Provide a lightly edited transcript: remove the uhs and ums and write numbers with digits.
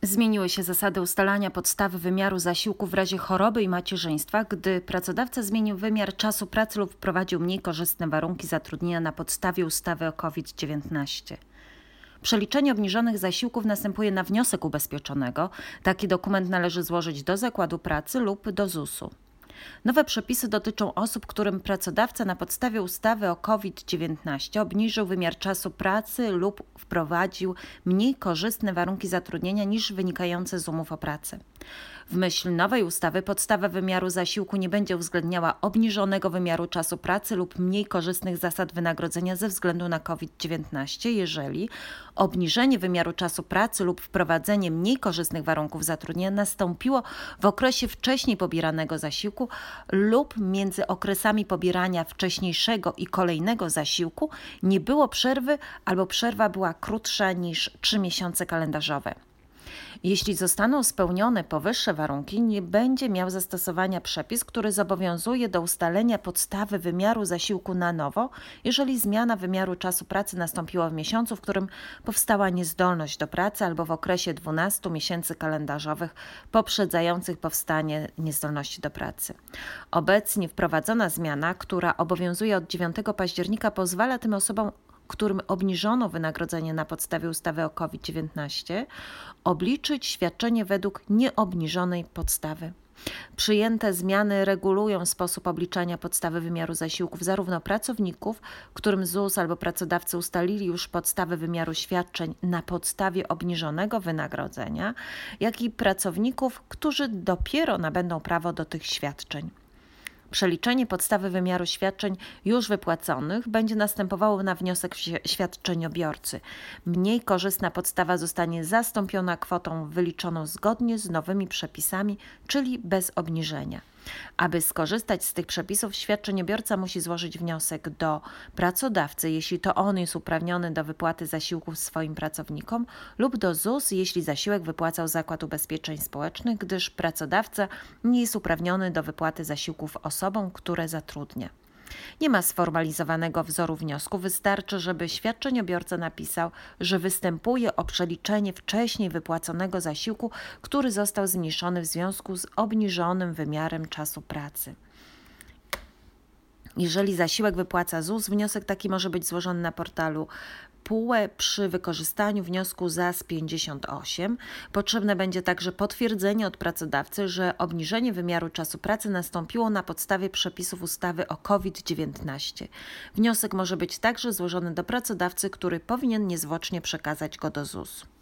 Zmieniły się zasady ustalania podstawy wymiaru zasiłku w razie choroby i macierzyństwa, gdy pracodawca zmienił wymiar czasu pracy lub wprowadził mniej korzystne warunki zatrudnienia na podstawie ustawy o COVID-19. Przeliczenie obniżonych zasiłków następuje na wniosek ubezpieczonego. Taki dokument należy złożyć do zakładu pracy lub do ZUS-u. Nowe przepisy dotyczą osób, którym pracodawca na podstawie ustawy o COVID-19 obniżył wymiar czasu pracy lub wprowadził mniej korzystne warunki zatrudnienia niż wynikające z umów o pracę. W myśl nowej ustawy podstawa wymiaru zasiłku nie będzie uwzględniała obniżonego wymiaru czasu pracy lub mniej korzystnych zasad wynagrodzenia ze względu na COVID-19, jeżeli obniżenie wymiaru czasu pracy lub wprowadzenie mniej korzystnych warunków zatrudnienia nastąpiło w okresie wcześniej pobieranego zasiłku lub między okresami pobierania wcześniejszego i kolejnego zasiłku nie było przerwy albo przerwa była krótsza niż 3 miesiące kalendarzowe. Jeśli zostaną spełnione powyższe warunki, nie będzie miał zastosowania przepis, który zobowiązuje do ustalenia podstawy wymiaru zasiłku na nowo, jeżeli zmiana wymiaru czasu pracy nastąpiła w miesiącu, w którym powstała niezdolność do pracy albo w okresie 12 miesięcy kalendarzowych poprzedzających powstanie niezdolności do pracy. Obecnie wprowadzona zmiana, która obowiązuje od 9 października, pozwala tym osobom, którym obniżono wynagrodzenie na podstawie ustawy o COVID-19, obliczyć świadczenie według nieobniżonej podstawy. Przyjęte zmiany regulują sposób obliczania podstawy wymiaru zasiłków zarówno pracowników, którym ZUS albo pracodawcy ustalili już podstawę wymiaru świadczeń na podstawie obniżonego wynagrodzenia, jak i pracowników, którzy dopiero nabędą prawo do tych świadczeń. Przeliczenie podstawy wymiaru świadczeń już wypłaconych będzie następowało na wniosek świadczeniobiorcy. Mniej korzystna podstawa zostanie zastąpiona kwotą wyliczoną zgodnie z nowymi przepisami, czyli bez obniżenia. Aby skorzystać z tych przepisów, świadczeniobiorca musi złożyć wniosek do pracodawcy, jeśli to on jest uprawniony do wypłaty zasiłków swoim pracownikom, lub do ZUS, jeśli zasiłek wypłacał Zakład Ubezpieczeń Społecznych, gdyż pracodawca nie jest uprawniony do wypłaty zasiłków osobom, które zatrudnia. Nie ma sformalizowanego wzoru wniosku, wystarczy, żeby świadczeniobiorca napisał, że występuje o przeliczenie wcześniej wypłaconego zasiłku, który został zmniejszony w związku z obniżonym wymiarem czasu pracy. Jeżeli zasiłek wypłaca ZUS, wniosek taki może być złożony na portalu PUE przy wykorzystaniu wniosku ZAS 58. Potrzebne będzie także potwierdzenie od pracodawcy, że obniżenie wymiaru czasu pracy nastąpiło na podstawie przepisów ustawy o COVID-19. Wniosek może być także złożony do pracodawcy, który powinien niezwłocznie przekazać go do ZUS.